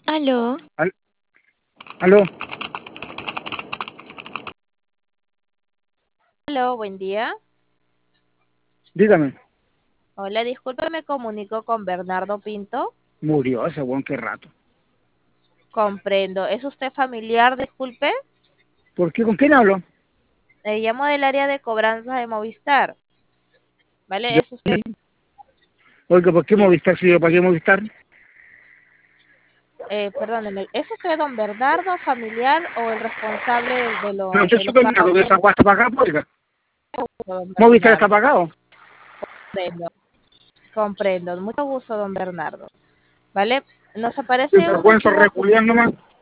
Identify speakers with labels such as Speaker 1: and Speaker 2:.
Speaker 1: Aló,
Speaker 2: Al- Aló,
Speaker 3: Hola, buen día.
Speaker 2: dígame.
Speaker 3: Hola, disculpe, me comunico con Bernardo Pinto.
Speaker 2: Murió ese buen qué rato.
Speaker 3: Comprendo. ¿Es usted familiar? Disculpe.
Speaker 2: ¿Por qué? ¿Con quién hablo?
Speaker 3: Llamo del área de cobranza de Movistar. ¿Vale?
Speaker 2: Yo,
Speaker 3: ¿Es usted?
Speaker 2: oiga, ¿por qué
Speaker 3: Sí.
Speaker 2: Movistar si yo pagué Movistar?
Speaker 3: Perdóneme. ¿Es usted don Bernardo, familiar o el responsable
Speaker 2: No, yo
Speaker 3: de
Speaker 2: soy
Speaker 3: los pagos?
Speaker 2: Bernardo, de esa guasta para acá, oiga.
Speaker 3: Don
Speaker 2: Movistar está
Speaker 3: Bernardo.
Speaker 2: pagado.
Speaker 3: Comprendo. Comprendo. Mucho gusto, don Bernardo. ¿Vale? Nos
Speaker 2: Sin
Speaker 3: aparece un
Speaker 2: vergüenza
Speaker 3: recibo.
Speaker 2: reculiar nomás.